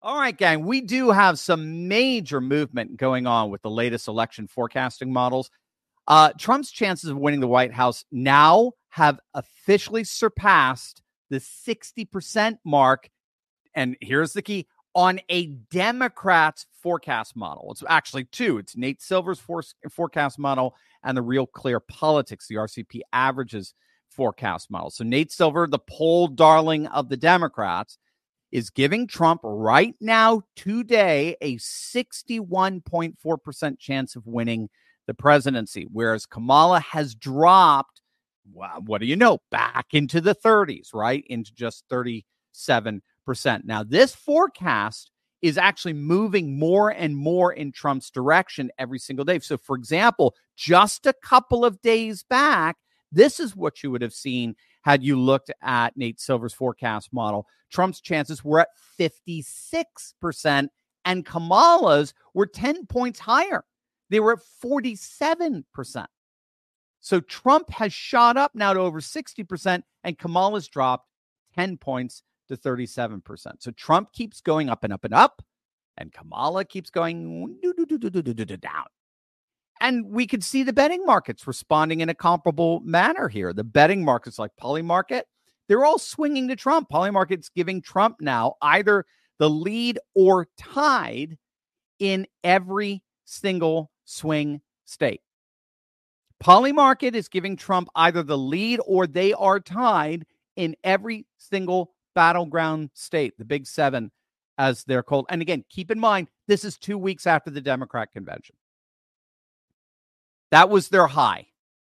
All right, gang, we do have some major movement going on with the latest election forecasting models. Trump's chances of winning the White House now have officially surpassed the 60% mark. And here's the key: on a Democrat's forecast model. It's actually two. It's Nate Silver's forecast model and the Real Clear Politics, the RCP averages forecast model. So Nate Silver, the poll darling of the Democrats, is giving Trump right now, today, a 61.4% chance of winning the presidency, whereas Kamala has dropped, well, what do you know, back into the 30s, right? Into just 37%. Now, this forecast is actually moving more and more in Trump's direction every single day. So, for example, just a couple of days back, this is what you would have seen had you looked at Nate Silver's forecast model. Trump's chances were at 56%, and Kamala's were 10 points higher. They were at 47%. So Trump has shot up now to over 60%, and Kamala's dropped 10 points to 37%. So Trump keeps going up and up and up, and Kamala keeps going down. And we could see the betting markets responding in a comparable manner here. The betting markets like Polymarket, they're all swinging to Trump. Polymarket's giving Trump now either the lead or tied in every single swing state. Polymarket is giving Trump either the lead or they are tied in every single battleground state, the Big Seven, as they're called. And again, keep in mind, this is 2 weeks after the Democrat convention. That was their high.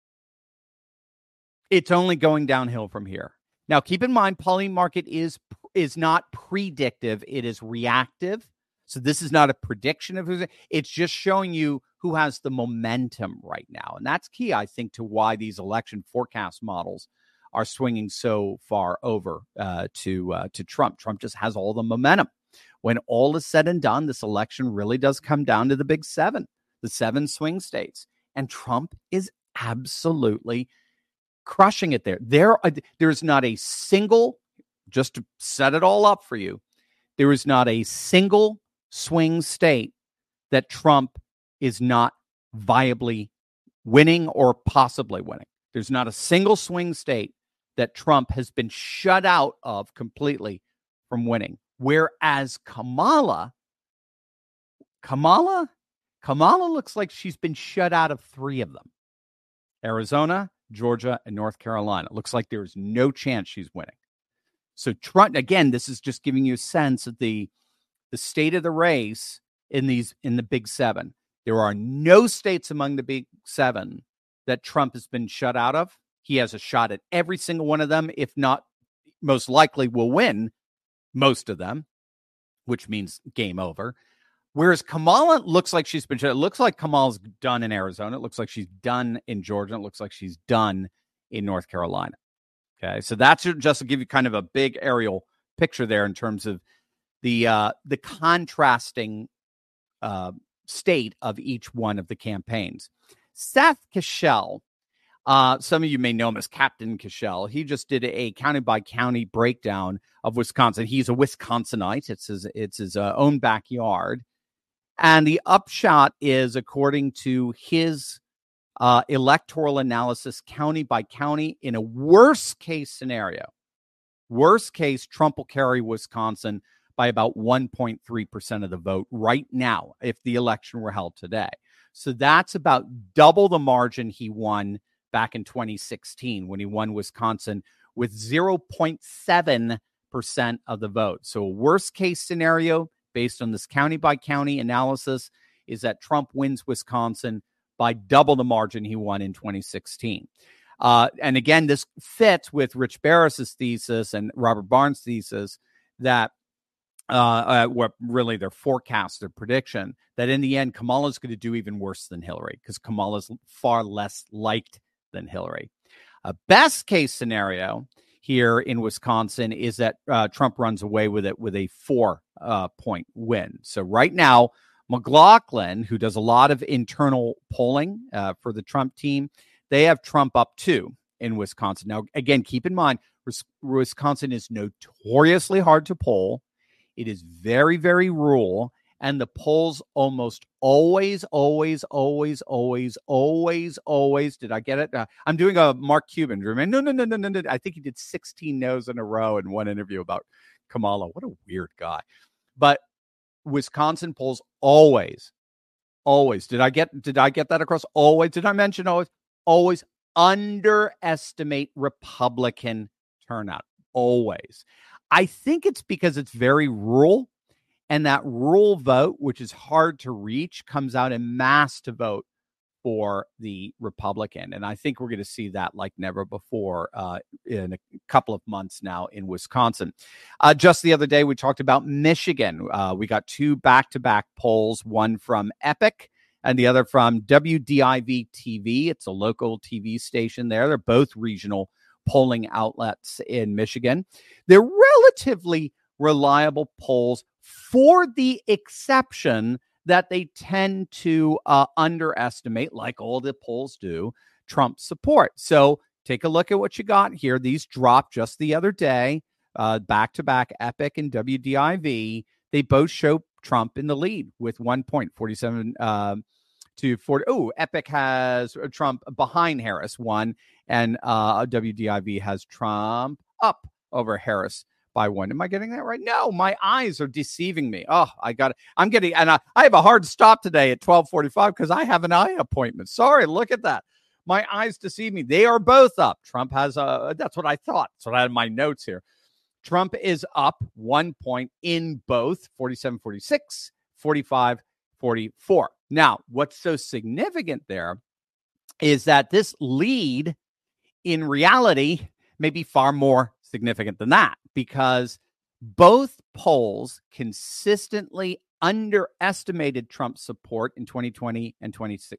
It's only going downhill from here. Now, keep in mind, Polymarket is not predictive. It is reactive. So this is not a prediction of who's. It's just showing you who has the momentum right now. And that's key, I think, to why these election forecast models are swinging so far over to Trump. Trump just has all the momentum. When all is said and done, this election really does come down to the Big Seven, the 7 swing states. And Trump is absolutely crushing it there. There's not a single, just to set it all up for you, there is not a single swing state that Trump is not viably winning or possibly winning. There's not a single swing state that Trump has been shut out of completely from winning. Whereas Kamala looks like she's been shut out of 3 of them: Arizona, Georgia, and North Carolina. It looks like there's no chance she's winning. So Trump, again, this is just giving you a sense of the state of the race in the Big Seven. There are no states among the Big Seven that Trump has been shut out of. He has a shot at every single one of them, if not most likely will win most of them, which means game over. Whereas Kamala looks like she's been shut. It looks like Kamala's done in Arizona. It looks like she's done in Georgia. It looks like she's done in North Carolina. Okay, so that's just to give you kind of a big aerial picture there in terms of the contrasting state of each one of the campaigns. Seth Keshel, some of you may know him as Captain Keshel. He just did a county by county breakdown of Wisconsin. He's a Wisconsinite. It's his own backyard. And the upshot is, according to his electoral analysis, county by county, in a worst case scenario, Trump will carry Wisconsin by about 1.3% of the vote right now if the election were held today. So that's about double the margin he won back in 2016 when he won Wisconsin with 0.7% of the vote. So a worst case scenario based on this county by county analysis is that Trump wins Wisconsin by double the margin he won in 2016. And again, this fits with Rich Barris's thesis and Robert Barnes' thesis that what really their forecast, their prediction, that in the end, Kamala's going to do even worse than Hillary because Kamala's far less liked than Hillary. A best case scenario here in Wisconsin is that Trump runs away with it with a 4-point win. So right now, McLaughlin, who does a lot of internal polling for the Trump team, they have Trump up 2 in Wisconsin. Now, again, keep in mind, Wisconsin is notoriously hard to poll. It is very, very rural. And the polls almost always, did I get it? I'm doing a Mark Cuban. No. I think he did 16 no's in a row in one interview about Kamala. What a weird guy. But Wisconsin polls always. Did I get that across? Always. Did I mention always underestimate Republican turnout? Always. I think it's because it's very rural. And that rural vote, which is hard to reach, comes out en masse to vote for the Republican. And I think we're going to see that like never before in a couple of months now in Wisconsin. Just the other day, we talked about Michigan. We got two back-to-back polls, one from Epic and the other from WDIV TV. It's a local TV station there. They're both regional polling outlets in Michigan. They're relatively reliable polls, for the exception that they tend to underestimate, like all the polls do, Trump support. So take a look at what you got here. These dropped just the other day, back-to-back Epic and WDIV. They both show Trump in the lead with 1 point, 47 to 40. Oh, Epic has Trump behind Harris, 1, and WDIV has Trump up over Harris by 1. Am I getting that right? No, my eyes are deceiving me. Oh, I'm getting, and I have a hard stop today at 12:45 because I have an eye appointment. Sorry, look at that. My eyes deceive me. They are both up. Trump has that's what I thought. So I had my notes here. Trump is up 1 point in both 47-46, 45-44. Now, what's so significant there is that this lead in reality may be far more significant than that, because both polls consistently underestimated Trump's support in 2020 and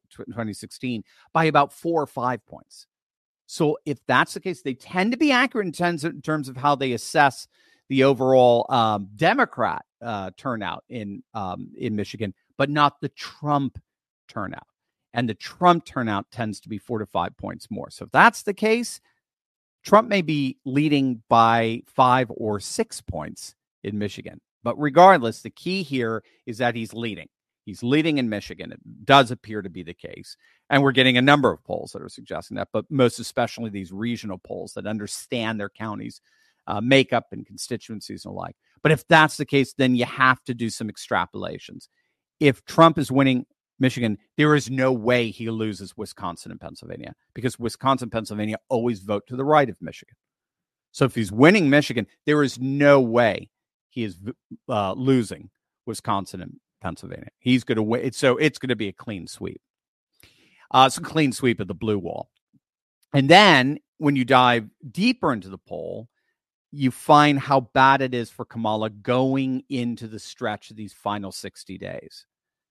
2016 by about 4 or 5 points. So if that's the case, they tend to be accurate in terms of how they assess the overall Democrat turnout in Michigan, but not the Trump turnout. And the Trump turnout tends to be 4 to 5 points more. So if that's the case, Trump may be leading by 5 or 6 points in Michigan. But regardless, the key here is that he's leading. He's leading in Michigan. It does appear to be the case. And we're getting a number of polls that are suggesting that, but most especially these regional polls that understand their counties' makeup and constituencies and the like. But if that's the case, then you have to do some extrapolations. If Trump is winning Michigan, there is no way he loses Wisconsin and Pennsylvania, because Wisconsin and Pennsylvania always vote to the right of Michigan. So if he's winning Michigan, there is no way he is losing Wisconsin and Pennsylvania. He's going to win. So it's going to be a clean sweep. It's a clean sweep of the blue wall. And then when you dive deeper into the poll, you find how bad it is for Kamala going into the stretch of these final 60 days.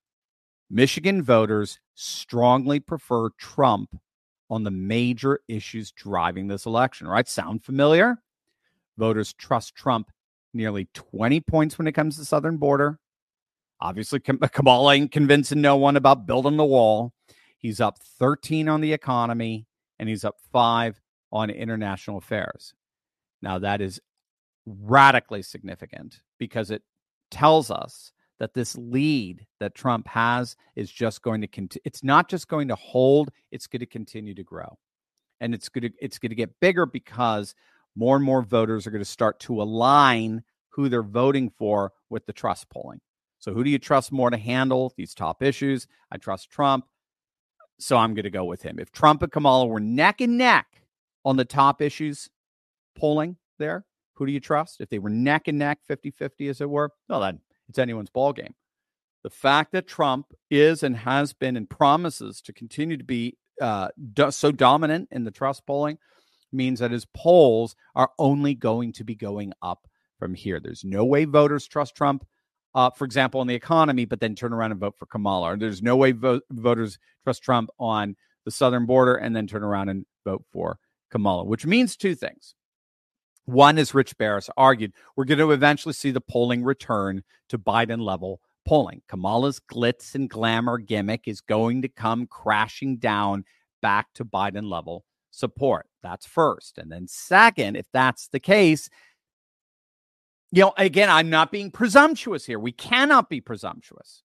Michigan voters strongly prefer Trump on the major issues driving this election, right? Sound familiar? Voters trust Trump nearly 20 points when it comes to the southern border. Obviously, Kamala ain't convincing no one about building the wall. He's up 13 on the economy, and he's up 5 on international affairs. Now, that is radically significant because it tells us that this lead that Trump has is just going to it's not just going to hold, it's going to continue to grow. And it's going to get bigger because more and more voters are going to start to align who they're voting for with the trust polling. So who do you trust more to handle these top issues? I trust Trump, so I'm going to go with him. If Trump and Kamala were neck and neck on the top issues polling there, who do you trust? If they were neck and neck, 50-50 as it were, well, then it's anyone's ballgame. The fact that Trump is and has been and promises to continue to be so dominant in the trust polling means that his polls are only going to be going up from here. There's no way voters trust Trump, for example, on the economy, but then turn around and vote for Kamala. Or there's no way voters trust Trump on the southern border and then turn around and vote for Kamala, which means two things. One, as Rich Barris argued, we're going to eventually see the polling return to Biden-level polling. Kamala's glitz and glamour gimmick is going to come crashing down back to Biden-level support. That's first. And then second, if that's the case, Again, I'm not being presumptuous here. We cannot be presumptuous.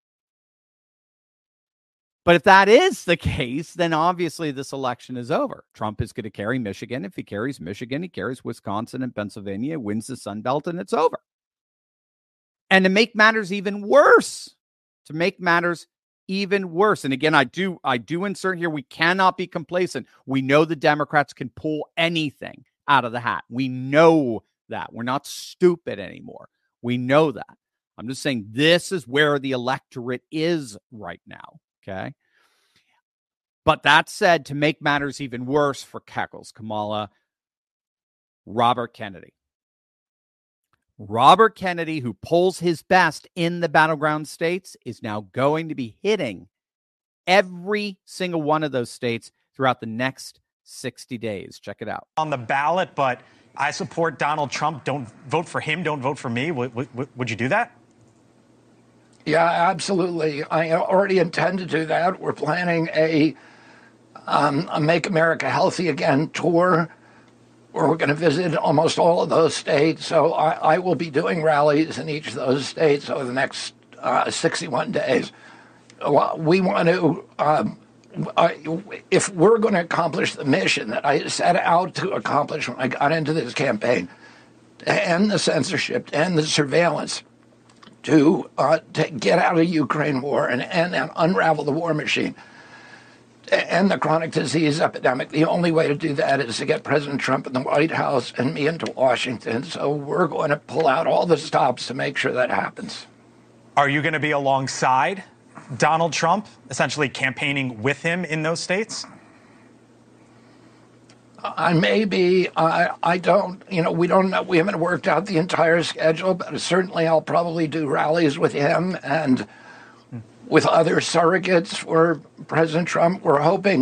But if that is the case, then obviously this election is over. Trump is going to carry Michigan. If he carries Michigan, he carries Wisconsin and Pennsylvania, wins the Sun Belt, and it's over. And to make matters even worse, and again, I do insert here, we cannot be complacent. We know the Democrats can pull anything out of the hat. We know that. We're not stupid anymore. We know that. I'm just saying this is where the electorate is right now. Okay. But that said, to make matters even worse for Keckles, Kamala, Robert Kennedy, who polls his best in the battleground states, is now going to be hitting every single one of those states throughout the next 60 days. Check it out. On the ballot, but I support Donald Trump. Don't vote for him. Don't vote for me. Would you do that? Yeah, absolutely. I already intend to do that. We're planning a Make America Healthy Again tour where we're going to visit almost all of those states. So I will be doing rallies in each of those states over the next 61 days. We want to, if we're going to accomplish the mission that I set out to accomplish when I got into this campaign, to end the censorship, to end the surveillance, to get out of the Ukraine war and unravel the war machine, and the chronic disease epidemic. The only way to do that is to get President Trump in the White House and me into Washington. So we're going to pull out all the stops to make sure that happens. Are you going to be alongside Donald Trump, essentially campaigning with him in those states? I may be. I don't, we don't know. We haven't worked out the entire schedule, but certainly I'll probably do rallies with him and with other surrogates for President Trump. We're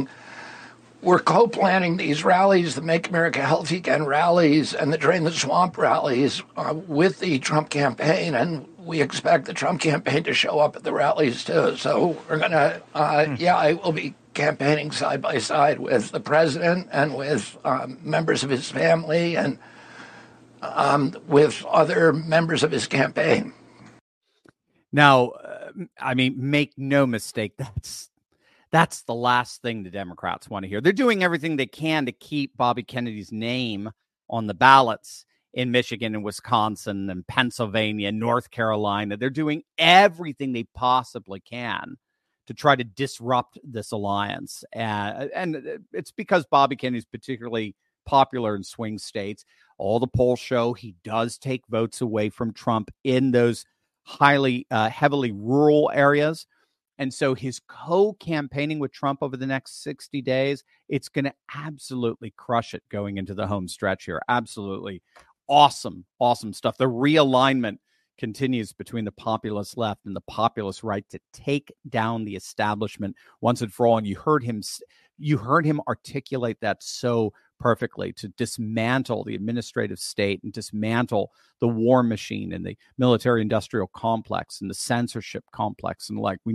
co-planning these rallies, the Make America Healthy Again rallies and the Drain the Swamp rallies with the Trump campaign. And we expect the Trump campaign to show up at the rallies too. So we're going to, I will be campaigning side by side with the president and with members of his family and with other members of his campaign. Now, make no mistake, that's the last thing the Democrats want to hear. They're doing everything they can to keep Bobby Kennedy's name on the ballots in Michigan and Wisconsin and Pennsylvania, North Carolina. They're doing everything they possibly can to try to disrupt this alliance. And it's because Bobby Kennedy's particularly popular in swing states. All the polls show he does take votes away from Trump in those heavily rural areas. And so his co-campaigning with Trump over the next 60 days, it's going to absolutely crush it going into the home stretch here. Absolutely awesome stuff. The realignment continues between the populist left and the populist right to take down the establishment once and for all. And you heard him articulate that so perfectly, to dismantle the administrative state and dismantle the war machine and the military industrial complex and the censorship complex. And we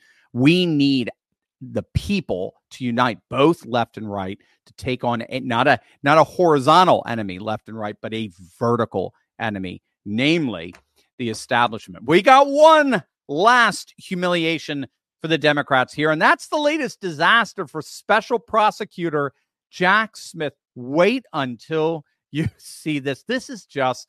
need the people to unite, both left and right, to take on not a horizontal enemy, left and right, but a vertical enemy, namely the establishment. We got one last humiliation for the Democrats here, and that's the latest disaster for Special Prosecutor Jack Smith. Wait until you see this. This is just,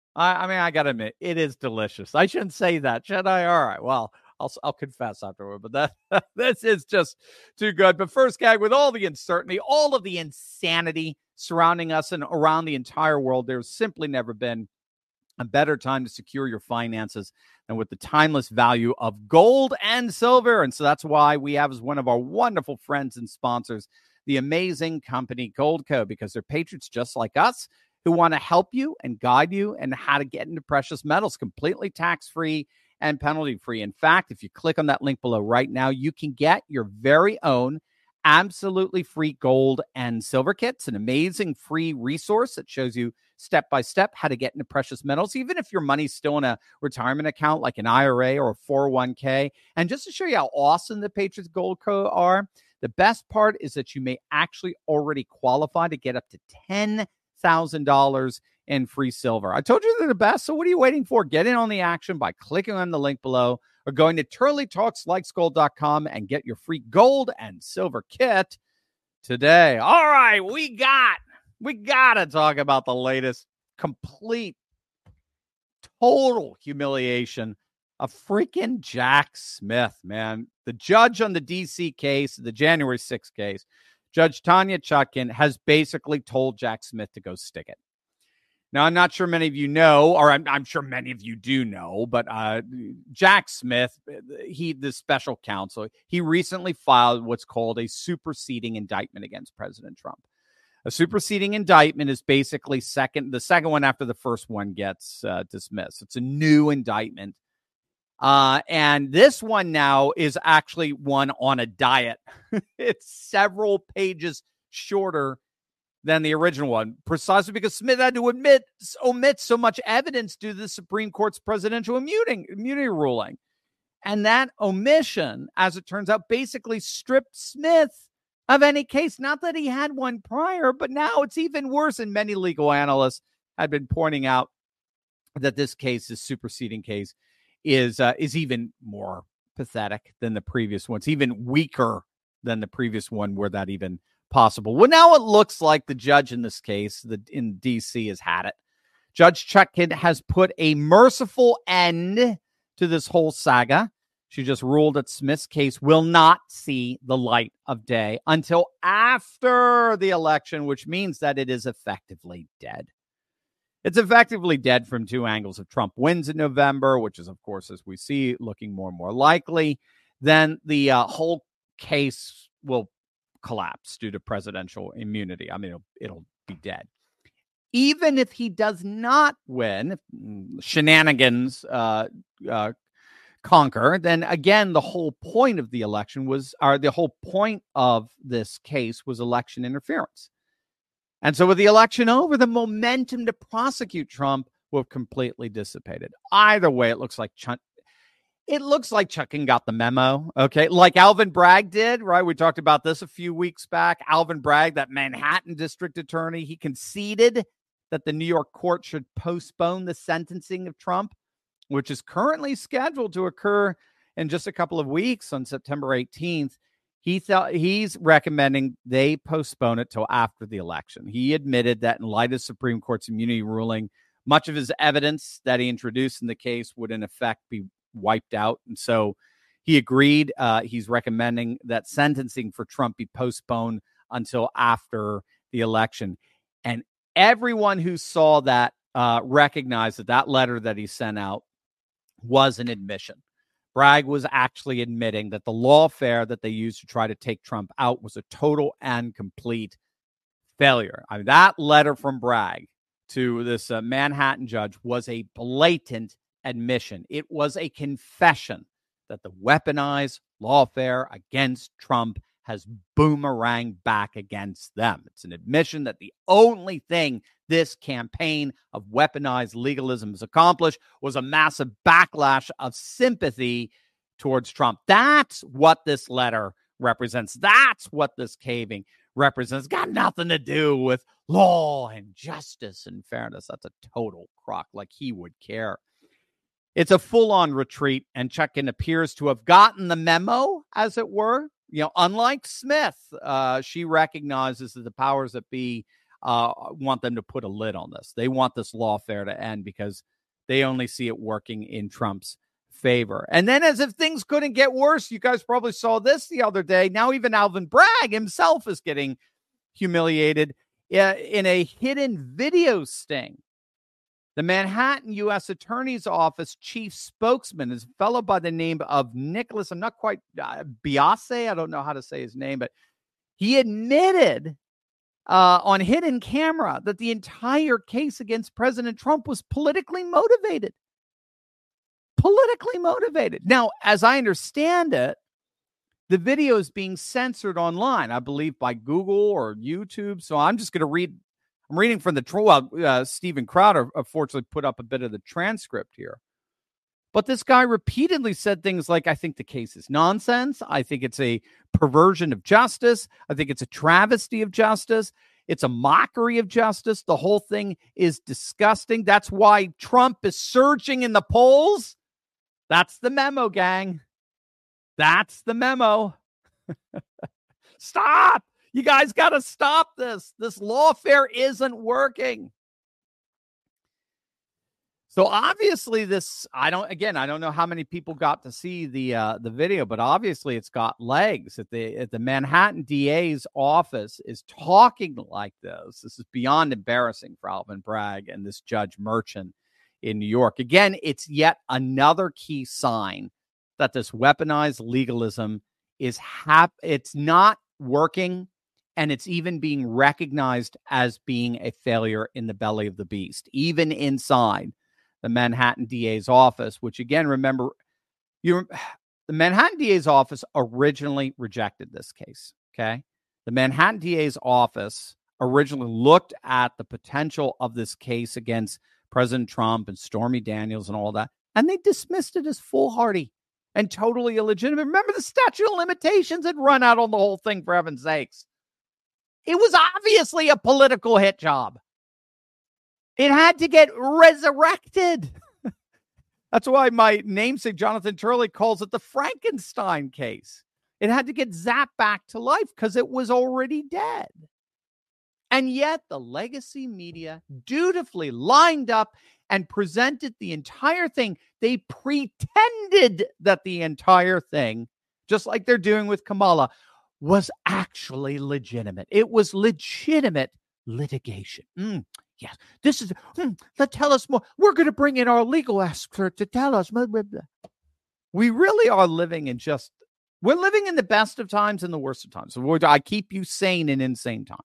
I got to admit, it is delicious. I shouldn't say that, should I? All right, well, I'll confess afterward, but this is just too good. But first, Gag, with all the uncertainty, all of the insanity surrounding us and around the entire world, there's simply never been a better time to secure your finances than with the timeless value of gold and silver. And so that's why we have as one of our wonderful friends and sponsors the amazing company Goldco, because they're patriots just like us who want to help you and guide you and how to get into precious metals completely tax-free and penalty-free. In fact, if you click on that link below right now, you can get your very own absolutely free gold and silver kits, an amazing free resource that shows you step-by-step how to get into precious metals, even if your money's still in a retirement account like an IRA or a 401k. And just to show you how awesome the Patriots Goldco are, the best part is that you may actually already qualify to get up to $10,000 and free silver. I told you they're the best, so what are you waiting for? Get in on the action by clicking on the link below or going to turleytalkslikesgold.com and get your free gold and silver kit today. All right, we got to talk about the latest complete, total humiliation of freaking Jack Smith, man. The judge on the D.C. case, the January 6th case, Judge Tanya Chutkan, has basically told Jack Smith to go stick it. Now, I'm not sure many of you know, or I'm sure many of you do know, but Jack Smith, the special counsel, he recently filed what's called a superseding indictment against President Trump. A superseding indictment is basically the second one after the first one gets dismissed. It's a new indictment. And this one now is actually one on a diet. It's several pages shorter than the original one, precisely because Smith had to omit so much evidence due to the Supreme Court's presidential immunity ruling. And that omission, as it turns out, basically stripped Smith of any case. Not that he had one prior, but now it's even worse. And many legal analysts had been pointing out that this superseding case, is even more pathetic than the previous one. It's even weaker than the previous one, were that even possible. Well, now it looks like the judge in this case, in D.C., has had it. Judge Chutkan has put a merciful end to this whole saga. She just ruled that Smith's case will not see the light of day until after the election, which means that it is effectively dead. It's effectively dead from two angles. If Trump wins in November, which is, of course, as we see, looking more and more likely, then the whole case will collapse due to presidential immunity. I mean, it'll be dead. Even if he does not win, shenanigans conquer, then again, the whole point of the election the whole point of this case was election interference. And so with the election over, the momentum to prosecute Trump will have completely dissipated. Either way, it looks like Chutkan got the memo, okay? Like Alvin Bragg did, right? We talked about this a few weeks back. Alvin Bragg, that Manhattan district attorney, he conceded that the New York court should postpone the sentencing of Trump, which is currently scheduled to occur in just a couple of weeks on September 18th. He's recommending they postpone it till after the election. He admitted that in light of Supreme Court's immunity ruling, much of his evidence that he introduced in the case would in effect be wiped out. And so he agreed. He's recommending that sentencing for Trump be postponed until after the election. And everyone who saw that recognized that letter that he sent out was an admission. Bragg was actually admitting that the lawfare that they used to try to take Trump out was a total and complete failure. I mean, that letter from Bragg to this Manhattan judge was a blatant admission. It was a confession that the weaponized lawfare against Trump has boomeranged back against them. It's an admission that the only thing this campaign of weaponized legalism has accomplished was a massive backlash of sympathy towards Trump. That's what this letter represents. That's what this caving represents. It's got nothing to do with law and justice and fairness. That's a total crock, like he would care. It's a full-on retreat, and Chutkan appears to have gotten the memo, as it were. You know, unlike Smith, she recognizes that the powers that be want them to put a lid on this. They want this lawfare to end because they only see it working in Trump's favor. And then, as if things couldn't get worse, you guys probably saw this the other day. Now even Alvin Bragg himself is getting humiliated in a hidden video sting. The Manhattan U.S. Attorney's Office chief spokesman is a fellow by the name of Nicholas. I'm not quite Biase. I don't know how to say his name, but he admitted on hidden camera that the entire case against President Trump was politically motivated. Politically motivated. Now, as I understand it, the video is being censored online, I believe, by Google or YouTube. So I'm just going to read. I'm reading from the troll. Steven Crowder, unfortunately, put up a bit of the transcript here. But this guy repeatedly said things like, I think the case is nonsense. I think it's a perversion of justice. I think it's a travesty of justice. It's a mockery of justice. The whole thing is disgusting. That's why Trump is surging in the polls. That's the memo, gang. That's the memo. Stop. You guys got to stop this. This lawfare isn't working. So obviously I don't know how many people got to see the video, but obviously it's got legs. At the Manhattan DA's office is talking like this. This is beyond embarrassing for Alvin Bragg and this Judge Merchant in New York. Again, it's yet another key sign that this weaponized legalism it's not working, and it's even being recognized as being a failure in the belly of the beast, even inside the Manhattan DA's office, which again, remember, the Manhattan DA's office originally rejected this case, okay? The Manhattan DA's office originally looked at the potential of this case against President Trump and Stormy Daniels and all that, and they dismissed it as foolhardy and totally illegitimate. Remember, the statute of limitations had run out on the whole thing, for heaven's sakes. It was obviously a political hit job. It had to get resurrected. That's why my namesake, Jonathan Turley, calls it the Frankenstein case. It had to get zapped back to life because it was already dead. And yet the legacy media dutifully lined up and presented the entire thing. They pretended that the entire thing, just like they're doing with Kamala, was actually legitimate. It was legitimate litigation. Yes, this is, tell us more. We're going to bring in our legal expert to tell us. Blah, blah, blah. We really are living in we're living in the best of times and the worst of times. So I keep you sane in insane times.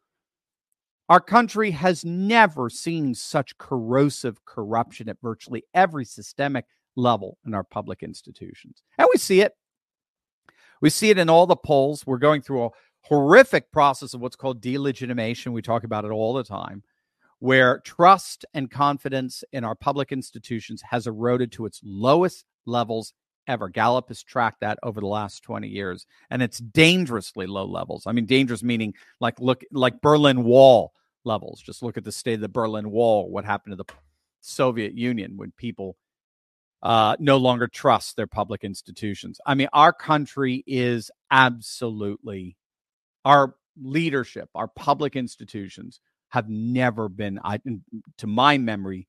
Our country has never seen such corrosive corruption at virtually every systemic level in our public institutions. And we see it. We see it in all the polls. We're going through a horrific process of what's called delegitimation. We talk about it all the time, where trust and confidence in our public institutions has eroded to its lowest levels ever. Gallup has tracked that over the last 20 years, and it's dangerously low levels. I mean, dangerous meaning like Berlin Wall levels. Just look at the state of the Berlin Wall, what happened to the Soviet Union when people no longer trust their public institutions. I mean, our country is absolutely, our leadership, our public institutions have never been, to my memory,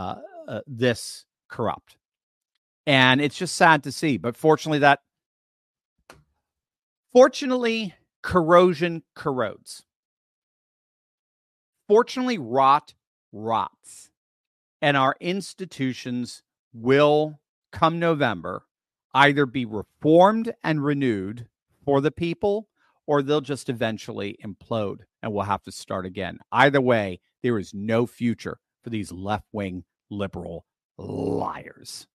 this corrupt. And it's just sad to see. But fortunately, corrosion corrodes. Fortunately, rot rots. And our institutions will, come November, either be reformed and renewed for the people, or they'll just eventually implode and we'll have to start again. Either way, there is no future for these left-wing liberal liars.